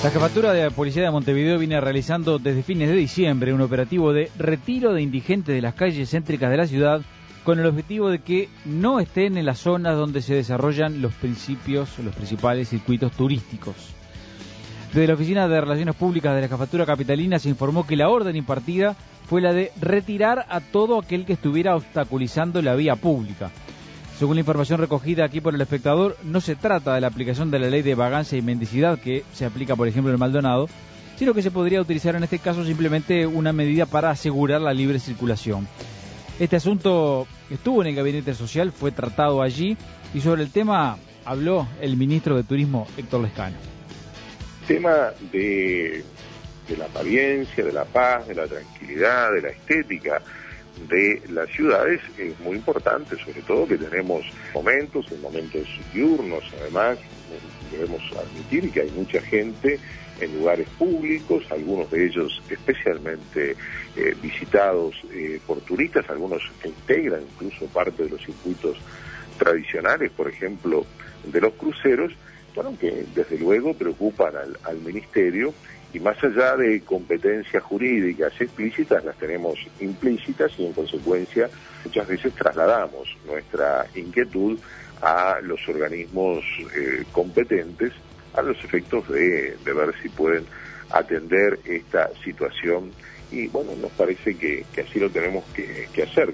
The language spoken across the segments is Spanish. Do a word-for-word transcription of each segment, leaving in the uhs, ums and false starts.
La Jefatura de la Policía de Montevideo viene realizando desde fines de diciembre un operativo de retiro de indigentes de las calles céntricas de la ciudad con el objetivo de que no estén en las zonas donde se desarrollan los principios, los principales circuitos turísticos. Desde la Oficina de Relaciones Públicas de la Jefatura Capitalina se informó que la orden impartida fue la de retirar a todo aquel que estuviera obstaculizando la vía pública. Según la información recogida aquí por El Espectador, no se trata de la aplicación de la ley de vagancia y mendicidad que se aplica, por ejemplo, en Maldonado, sino que se podría utilizar en este caso simplemente una medida para asegurar la libre circulación. Este asunto estuvo en el Gabinete Social, fue tratado allí y sobre el tema habló el ministro de Turismo, Héctor Lescano. El tema de, de la apariencia, de la paz, de la tranquilidad, de la estética de las ciudades es muy importante, sobre todo que tenemos momentos, en momentos diurnos, además debemos admitir que hay mucha gente en lugares públicos, algunos de ellos especialmente eh, visitados eh, por turistas, algunos que integran incluso parte de los circuitos tradicionales, por ejemplo, de los cruceros, bueno, que desde luego preocupan al, al Ministerio, y más allá de competencias jurídicas explícitas, las tenemos implícitas y en consecuencia muchas veces trasladamos nuestra inquietud a los organismos eh, competentes a los efectos de, de ver si pueden atender esta situación y bueno, nos parece que, que así lo tenemos que, que hacer.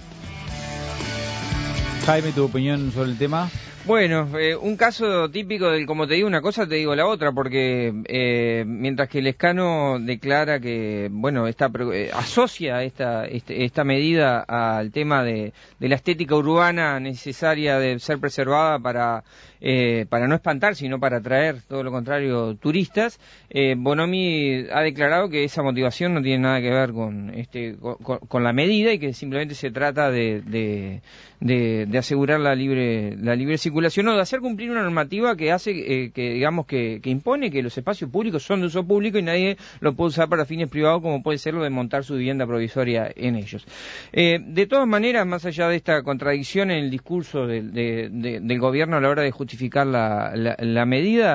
Jaime, ¿tu opinión sobre el tema? Bueno, eh, un caso típico del como te digo una cosa, te digo la otra, porque eh, mientras que Lescano declara que, bueno, esta, eh, asocia esta, este, esta medida al tema de, de la estética urbana necesaria de ser preservada para, eh, para no espantar, sino para atraer, todo lo contrario, turistas, eh, Bonomi ha declarado que esa motivación no tiene nada que ver con, este, con, con la medida y que simplemente se trata de, de, de, de asegurar la libre, la libre circulación circulación o de hacer cumplir una normativa que hace, eh, que digamos, que, que impone que los espacios públicos son de uso público y nadie lo puede usar para fines privados como puede ser lo de montar su vivienda provisoria en ellos. Eh, de todas maneras, más allá de esta contradicción en el discurso de, de, de, del gobierno a la hora de justificar la, la, la medida,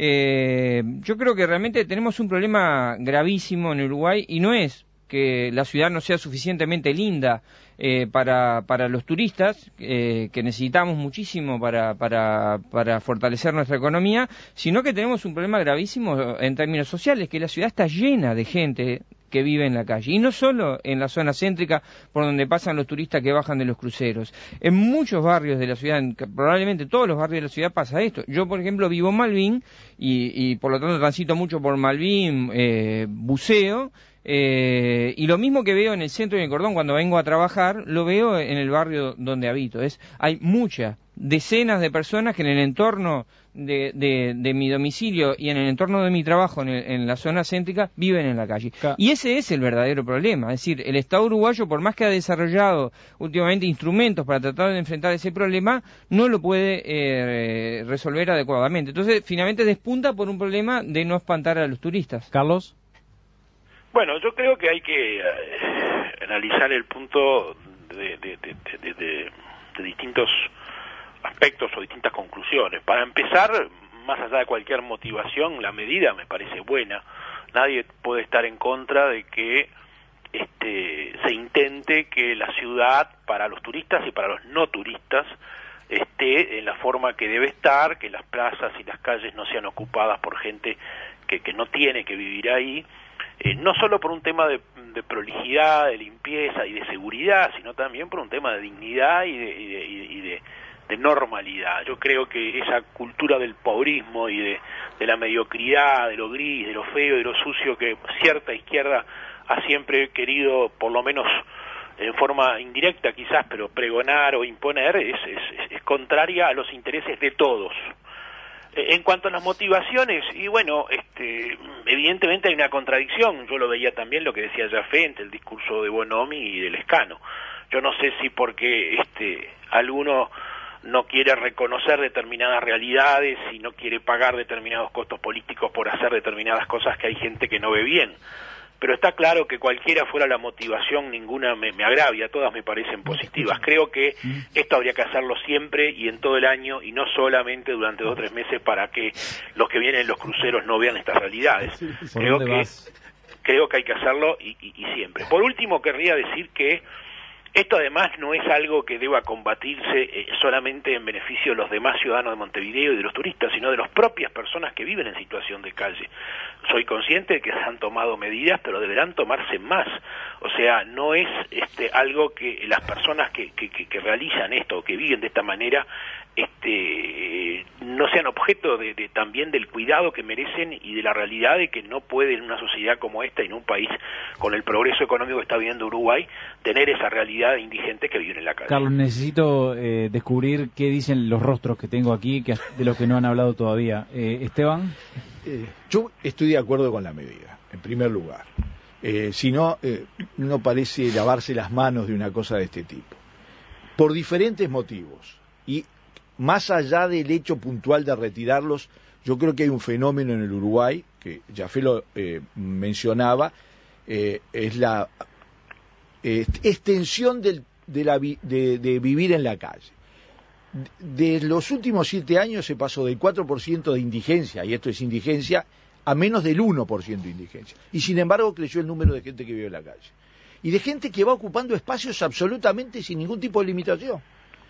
eh, yo creo que realmente tenemos un problema gravísimo en Uruguay y no es que la ciudad no sea suficientemente linda eh, para para los turistas, eh, que necesitamos muchísimo para, para para fortalecer nuestra economía, sino que tenemos un problema gravísimo en términos sociales, que la ciudad está llena de gente que vive en la calle, y no solo en la zona céntrica por donde pasan los turistas que bajan de los cruceros. En muchos barrios de la ciudad, en probablemente todos los barrios de la ciudad pasa esto. Yo, por ejemplo, vivo en Malvin y, y por lo tanto transito mucho por Malvin, eh, buceo, Eh, y lo mismo que veo en el centro y en el cordón cuando vengo a trabajar, lo veo en el barrio donde habito. Es, hay muchas, decenas de personas que en el entorno de, de, de mi domicilio y en el entorno de mi trabajo en, el, en la zona céntrica viven en la calle. Claro. Y ese es el verdadero problema. Es decir, el Estado uruguayo, por más que ha desarrollado últimamente instrumentos para tratar de enfrentar ese problema, no lo puede eh, resolver adecuadamente. Entonces, finalmente despunta por un problema de no espantar a los turistas. Carlos. Bueno, yo creo que hay que eh, analizar el punto de, de, de, de, de, de distintos aspectos o distintas conclusiones. Para empezar, más allá de cualquier motivación, la medida me parece buena. Nadie puede estar en contra de que este, se intente que la ciudad, para los turistas y para los no turistas, esté en la forma que debe estar, que las plazas y las calles no sean ocupadas por gente que, que no tiene que vivir ahí. Eh, no solo por un tema de, de prolijidad, de limpieza y de seguridad, sino también por un tema de dignidad y de, y de, y de, de normalidad. Yo creo que esa cultura del pobrismo y de, de la mediocridad, de lo gris, de lo feo, de lo sucio que cierta izquierda ha siempre querido, por lo menos en forma indirecta quizás, pero pregonar o imponer, es, es, es contraria a los intereses de todos. En cuanto a las motivaciones, y bueno, este, evidentemente hay una contradicción. Yo lo veía también lo que decía Jafé entre el discurso de Bonomi y de Lescano. Yo no sé si porque este, alguno no quiere reconocer determinadas realidades y no quiere pagar determinados costos políticos por hacer determinadas cosas que hay gente que no ve bien. pero está claro que cualquiera fuera la motivación, ninguna me, me agravia, todas me parecen positivas. Creo que esto habría que hacerlo siempre y en todo el año, y no solamente durante dos o tres meses para que los que vienen en los cruceros no vean estas realidades. Creo que, creo que hay que hacerlo y, y, y siempre. Por último, querría decir que esto además no es algo que deba combatirse eh, solamente en beneficio de los demás ciudadanos de Montevideo y de los turistas, sino de las propias personas que viven en situación de calle. Soy consciente de que se han tomado medidas, pero deberán tomarse más. O sea, no es este algo que las personas que, que, que, que realizan esto o que viven de esta manera este no sean objeto de, de también del cuidado que merecen y de la realidad de que no puede en una sociedad como esta, en un país con el progreso económico que está viviendo Uruguay, tener esa realidad de indigentes que viven en la calle. Carlos, necesito eh, descubrir qué dicen los rostros que tengo aquí, que de los que no han hablado todavía. Eh, Esteban. Eh, yo estoy de acuerdo con la medida, en primer lugar. Eh, si no, eh, no parece lavarse las manos de una cosa de este tipo. Por diferentes motivos. Y más allá del hecho puntual de retirarlos, yo creo que hay un fenómeno en el Uruguay, que Jafé lo eh, mencionaba, eh, es la eh, extensión del, de, la vi, de, de vivir en la calle. De los últimos siete años se pasó del cuatro por ciento de indigencia, y esto es indigencia, a menos del uno por ciento de indigencia. Y sin embargo creció el número de gente que vive en la calle. Y de gente que va ocupando espacios absolutamente sin ningún tipo de limitación.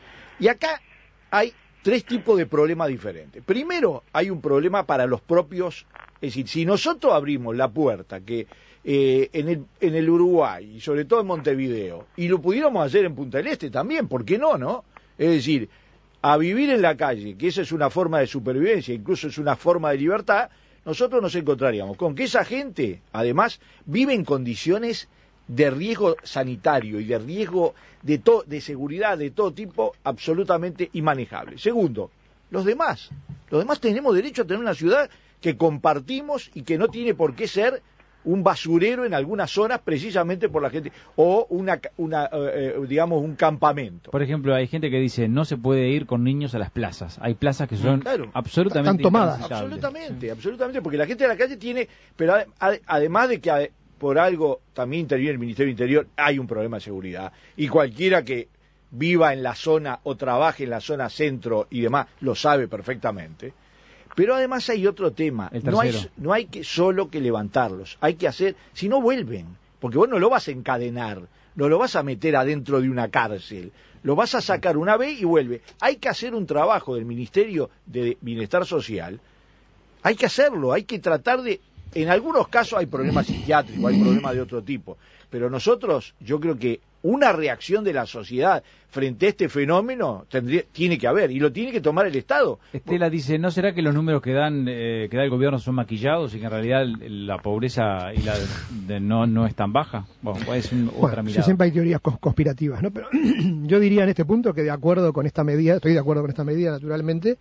Y acá hay tres tipos de problemas diferentes. Primero, hay un problema para los propios, es decir, si nosotros abrimos la puerta que eh, en, el, en el Uruguay, y sobre todo en Montevideo, y lo pudiéramos hacer en Punta del Este también, ¿por qué no, no? Es decir, a vivir en la calle, que esa es una forma de supervivencia, incluso es una forma de libertad, nosotros nos encontraríamos con que esa gente, además, vive en condiciones de riesgo sanitario y de riesgo de, to de seguridad de todo tipo absolutamente inmanejable. Segundo, los demás. Los demás tenemos derecho a tener una ciudad que compartimos y que no tiene por qué ser un basurero en algunas zonas precisamente por la gente, o una, una eh, digamos, un campamento. Por ejemplo, hay gente que dice no se puede ir con niños a las plazas. Hay plazas que son claro, absolutamente están tomadas. Absolutamente, sí. absolutamente, porque la gente de la calle tiene, pero ad, ad, además de que por algo también interviene el Ministerio del Interior, hay un problema de seguridad, y cualquiera que viva en la zona o trabaje en la zona centro y demás lo sabe perfectamente. Pero además hay otro tema, no hay, no hay que solo que levantarlos, hay que hacer, si no vuelven, porque vos no lo vas a encadenar, no lo vas a meter adentro de una cárcel, lo vas a sacar una vez y vuelve. Hay que hacer un trabajo del Ministerio de Bienestar Social, hay que hacerlo, hay que tratar de, en algunos casos hay problemas psiquiátricos, hay problemas de otro tipo, pero nosotros, yo creo que una reacción de la sociedad frente a este fenómeno tendría, tiene que haber, y lo tiene que tomar el Estado. Estela dice, ¿no será que los números que dan eh, que da el gobierno son maquillados y que en realidad la pobreza y la de, de no no es tan baja? Bueno, es un, bueno, otra mirada. Siempre hay teorías conspirativas, ¿no? Pero yo diría en este punto que de acuerdo con esta medida, estoy de acuerdo con esta medida naturalmente,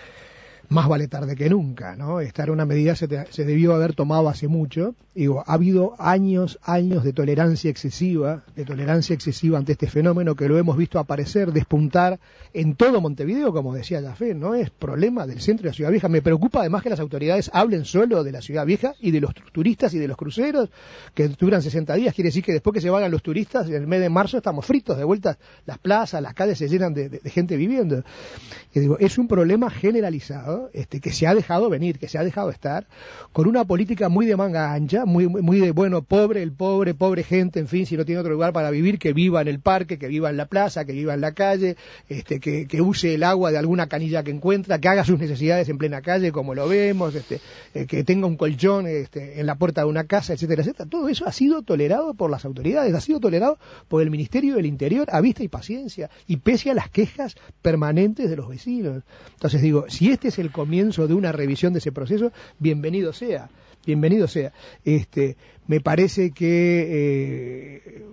más vale tarde que nunca, ¿no? Esta era una medida se, te, se debió haber tomado hace mucho. Digo, ha habido años, años de tolerancia excesiva, de tolerancia excesiva ante este fenómeno que lo hemos visto aparecer, despuntar en todo Montevideo, como decía Jafé, no es problema del centro de la Ciudad Vieja. Me preocupa además que las autoridades hablen solo de la Ciudad Vieja y de los turistas y de los cruceros que duran sesenta días. Quiere decir que después que se vayan los turistas, en el mes de marzo estamos fritos de vuelta, las plazas, las calles se llenan de, de, de gente viviendo. Y digo, es un problema generalizado, este, que se ha dejado venir, que se ha dejado estar, con una política muy de manga ancha, muy muy de, bueno, pobre, el pobre, pobre gente, en fin, si no tiene otro lugar para vivir, que viva en el parque, que viva en la plaza, que viva en la calle, este, que, que use el agua de alguna canilla que encuentra, que haga sus necesidades en plena calle, como lo vemos, este, eh, que tenga un colchón este, en la puerta de una casa, etcétera, etcétera. Todo eso ha sido tolerado por las autoridades, ha sido tolerado por el Ministerio del Interior a vista y paciencia, y pese a las quejas permanentes de los vecinos. Entonces digo, si este es el comienzo de una revisión de ese proceso, bienvenido sea. Bienvenido sea. Este, me parece que eh,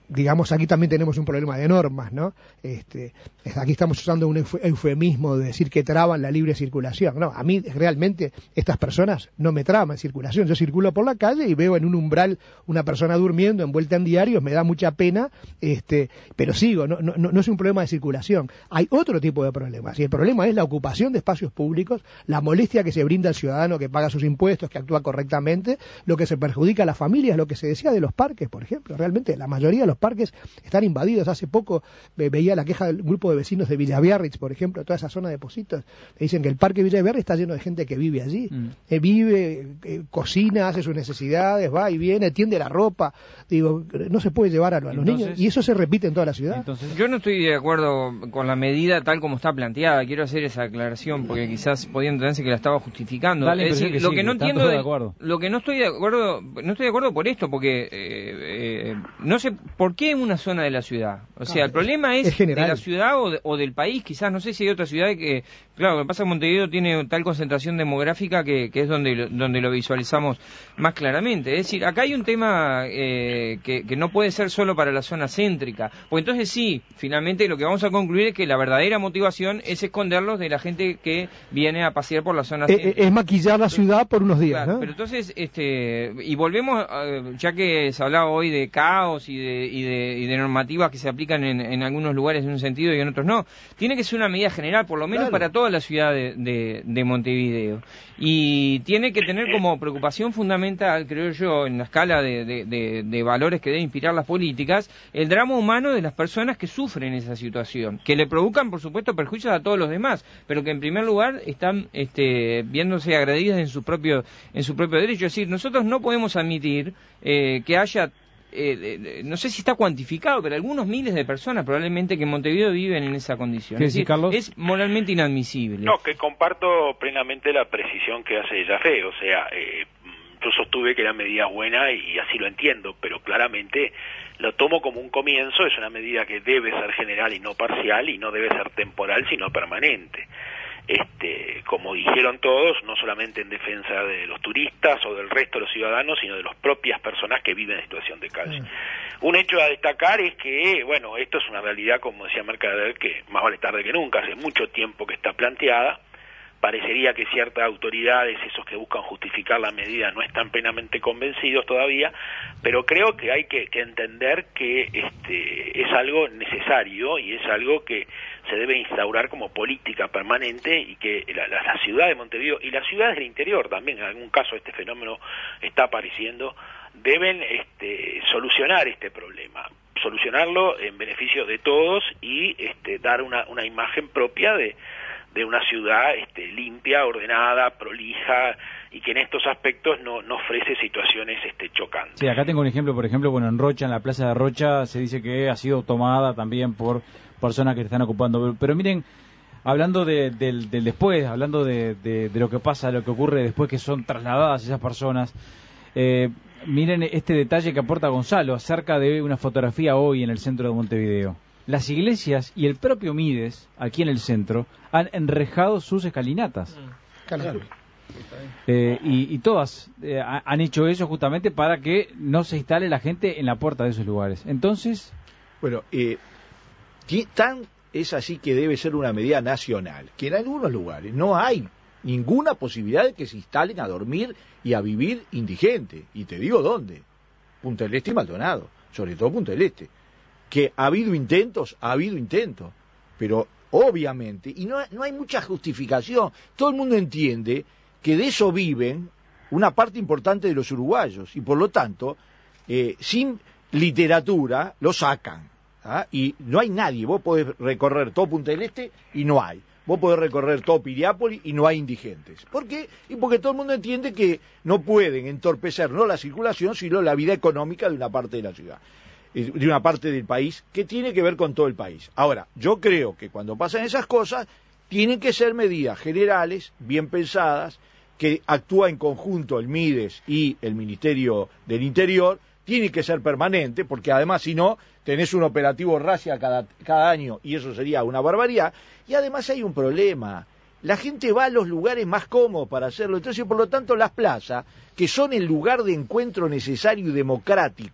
digamos, aquí también tenemos un problema de normas, ¿no? Este, aquí estamos usando un eufemismo de decir que traban la libre circulación. No, a mí realmente estas personas no me traban circulación. Yo circulo por la calle y veo en un umbral una persona durmiendo envuelta en diarios, me da mucha pena, este, pero sigo, no, no, no es un problema de circulación. Hay otro tipo de problemas, y el problema es la ocupación de espacios públicos, la molestia que se brinda al ciudadano que paga sus impuestos, que actúa correctamente, lo que se perjudica a las familias, lo que se decía de los parques, por ejemplo. Realmente la mayoría de los parques están invadidos. Hace poco ve, veía la queja del grupo de vecinos de Villa Biarritz, por ejemplo, toda esa zona de Pocitos. Me dicen que el parque Villa Biarritz está lleno de gente que vive allí. Mm. Eh, vive, eh, cocina, hace sus necesidades, va y viene, tiende la ropa. Digo, no se puede llevar a, a los entonces, niños. Y eso se repite en toda la ciudad. Entonces, yo no estoy de acuerdo con la medida tal como está planteada. Quiero hacer esa aclaración porque quizás podía entenderse que la estaba justificando. Dale, es decir, que lo sí, que no que entiendo, de acuerdo. lo que no estoy de acuerdo, no estoy de acuerdo por esto, porque eh, eh, no sé por qué en una zona de la ciudad. O sea, ah, el problema es, es de la ciudad o, de, o del país, quizás, no sé si hay otra ciudad que, claro, lo que pasa es que Montevideo tiene tal concentración demográfica que, que es donde lo, donde lo visualizamos más claramente. Es decir, acá hay un tema eh, que, que no puede ser solo para la zona céntrica, porque entonces sí, finalmente lo que vamos a concluir es que la verdadera motivación es esconderlos de la gente que viene a pasear por la zona céntrica. Es, es maquillar la ciudad por unos días, claro, ¿no? Pero entonces, este, y volvemos, uh, ya que se hablaba hoy de caos y de, y de, y de normativas que se aplican en, en algunos lugares en un sentido y en otros no, tiene que ser una medida general, por lo menos claro. para toda la ciudad de, de, de Montevideo. Y tiene que tener como preocupación fundamental, creo yo, en la escala de, de, de, de valores que debe inspirar las políticas, el drama humano de las personas que sufren esa situación, que le provocan, por supuesto, perjuicios a todos los demás, pero que en primer lugar están este, viéndose agredidas en su propio en su propio derecho. Es decir, nosotros no podemos admitir eh, que haya Eh, eh, no sé si está cuantificado, pero algunos miles de personas probablemente que en Montevideo viven en esa condición. Es decir, Carlos? Es moralmente inadmisible. No, que comparto plenamente la precisión que hace Jafé. O sea, eh, yo sostuve que la medida es buena y así lo entiendo, pero claramente lo tomo como un comienzo. Es una medida que debe ser general y no parcial, y no debe ser temporal sino permanente. Este, como dijeron todos, no solamente en defensa de los turistas o del resto de los ciudadanos, sino de las propias personas que viven en situación de calle. Mm. Un hecho a destacar es que, bueno, esto es una realidad, como decía Mercader, que más vale tarde que nunca, hace mucho tiempo que está planteada. Parecería que ciertas autoridades, esos que buscan justificar la medida, no están plenamente convencidos todavía, pero creo que hay que, que entender que este, es algo necesario y es algo que se debe instaurar como política permanente, y que la, la, la ciudad de Montevideo y las ciudades del interior también, en algún caso este fenómeno está apareciendo, deben este, solucionar este problema, solucionarlo en beneficio de todos y este, dar una, una imagen propia de de una ciudad este, limpia, ordenada, prolija, y que en estos aspectos no, no ofrece situaciones este, chocantes. Sí, acá tengo un ejemplo, por ejemplo, bueno, en Rocha, en la plaza de Rocha, se dice que ha sido tomada también por personas que están ocupando. Pero, pero miren, hablando de, del, del después, hablando de, de, de lo que pasa, de lo que ocurre después que son trasladadas esas personas, eh, miren este detalle que aporta Gonzalo acerca de una fotografía hoy en el centro de Montevideo. Las iglesias y el propio Mides, aquí en el centro, han enrejado sus escalinatas. Claro. Eh, y, y todas eh, han hecho eso justamente para que no se instale la gente en la puerta de esos lugares. Entonces... Bueno, eh, tan es así que debe ser una medida nacional, que en algunos lugares no hay ninguna posibilidad de que se instalen a dormir y a vivir indigentes. Y te digo dónde. Punta del Este y Maldonado, sobre todo Punta del Este. Que ha habido intentos, ha habido intentos, pero obviamente, y no, no hay mucha justificación, todo el mundo entiende que de eso viven una parte importante de los uruguayos, y por lo tanto, eh, sin literatura, lo sacan, ¿ah? Y no hay nadie, vos podés recorrer todo Punta del Este y no hay, vos podés recorrer todo Piriápolis y no hay indigentes. ¿Por qué? Y porque todo el mundo entiende que no pueden entorpecer no la circulación, sino la vida económica de una parte de la ciudad, de una parte del país, que tiene que ver con todo el país. Ahora, yo creo que cuando pasan esas cosas, tienen que ser medidas generales, bien pensadas, que actúa en conjunto el Mides y el Ministerio del Interior, tiene que ser permanente, porque además, si no, tenés un operativo racia cada, cada año, y eso sería una barbaridad, y además hay un problema. La gente va a los lugares más cómodos para hacerlo, entonces, por lo tanto, las plazas, que son el lugar de encuentro necesario y democrático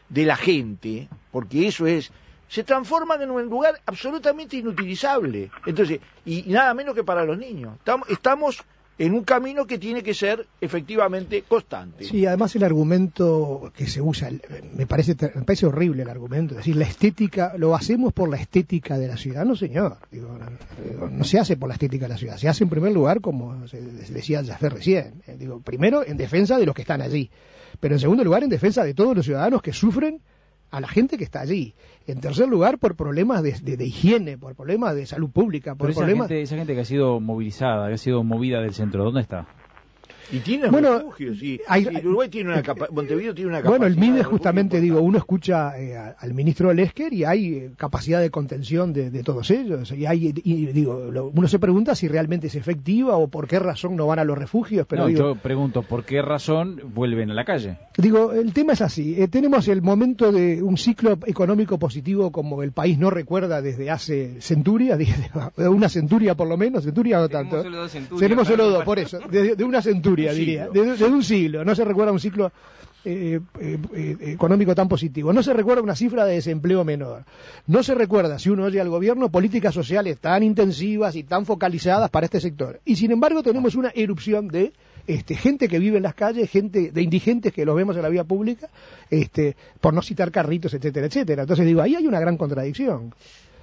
de la gente, porque eso es, se transforman en un lugar absolutamente inutilizable. Entonces, y nada menos que para los niños. Estamos, estamos en un camino que tiene que ser efectivamente constante. Sí, además el argumento que se usa, me parece, me parece horrible el argumento, es decir, la estética, lo hacemos por la estética de la ciudad. No, señor, digo, no, no se hace por la estética de la ciudad, se hace en primer lugar, como se decía Jafé recién, eh, digo, primero en defensa de los que están allí, pero en segundo lugar en defensa de todos los ciudadanos que sufren a la gente que está allí. En tercer lugar, por problemas de, de, de higiene, por problemas de salud pública, por Pero esa problemas... gente, esa gente que ha sido movilizada, que ha sido movida del centro, ¿dónde está? Y tiene bueno, refugios, y, hay, y Uruguay tiene una capa, Montevideo tiene una capacidad. Bueno, el M I D E de justamente, digo, importante. uno escucha eh, al ministro Lesker y hay eh, capacidad de contención de, de todos ellos. Y hay, y, digo, lo, uno se pregunta si realmente es efectiva o por qué razón no van a los refugios. Pero no, digo, yo pregunto, ¿por qué razón vuelven a la calle? Digo, el tema es así. Eh, tenemos el momento de un ciclo económico positivo como el país no recuerda desde hace centurias, de una centuria por lo menos, centuria no tanto. Tenemos solo dos centurias. Tenemos solo dos, por eso, de, de una centuria Un diría, siglo. de, de un siglo. No se recuerda un ciclo eh, eh, eh, económico tan positivo. No se recuerda una cifra de desempleo menor. No se recuerda, si uno oye al gobierno, políticas sociales tan intensivas y tan focalizadas para este sector. Y sin embargo tenemos una erupción de Este, gente que vive en las calles, gente de indigentes que los vemos en la vía pública, este, por no citar carritos, etcétera, etcétera. Entonces digo, ahí hay una gran contradicción.